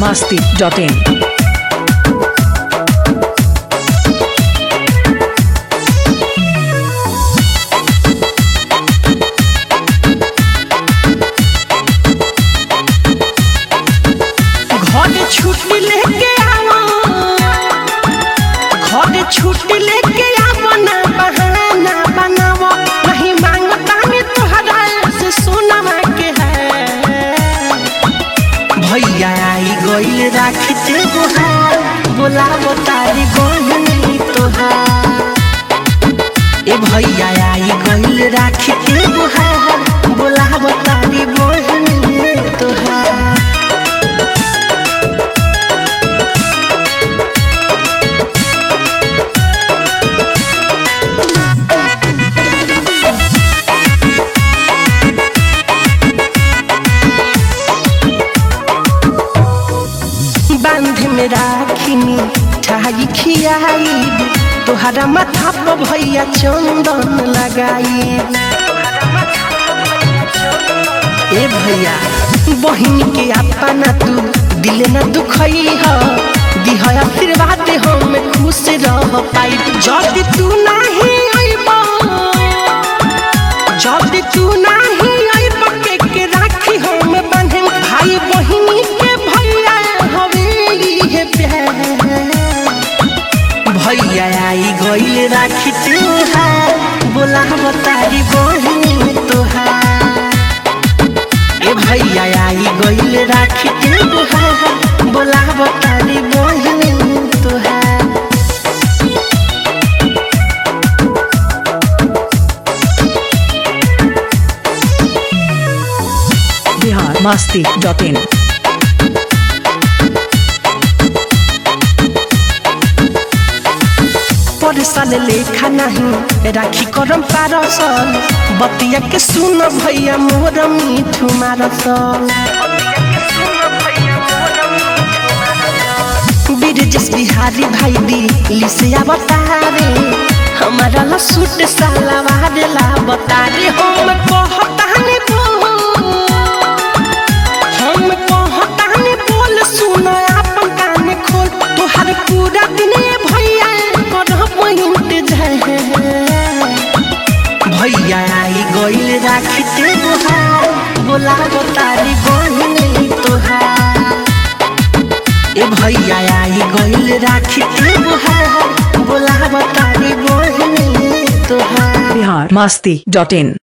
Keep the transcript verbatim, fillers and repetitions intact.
masti dot in. छुट्टी लेके आवा घर छुट्टी लेके आवा ना बहाना बनावा नहीं मांगता में तोहरा से सोना के है भैया आई गइल राखते गोहार बोलावो तारी बहनी तोहार ए भैया आई गइल राखते गोहार बोलावो तारी बहनी तोहार बांध में राखिनी ठाई खियाई तोहरा माथा पर भैया चंदन लगाई ए भैया बहन के अपना तू दिल न दुखई ह दिह आशीर्वाद हम खुश रह पाई जब तू नहीं आइबा जब तू नहीं आइबा के के राखी हम बांधे भाई बहन के भैया भैया आई गइल राखी तोहार बोलावो तारी बहनी तोहार ए भैया आई गइल राखी तोहार बोलावो तारी बहनी तोहार Bihar masti dot in. साल लेखा नहीं राखी करम पारसल बतिया के सुन भैया मोर मीठू मारसल बिरजस बिहारी भाई दिल्ली से आवतारे हमारा ला सूट सलवार ला बतारे हम कहताने हम कहताने बोल सुन अपन कान खोल तोहर पूरा दिन भैया भैया आई गइल राखते गोहार बोलावो तारी बहनी तोहार ए भैया आई गइल राखते गोहार बोलावो तारी बहनी तोहार Bihar masti dot in.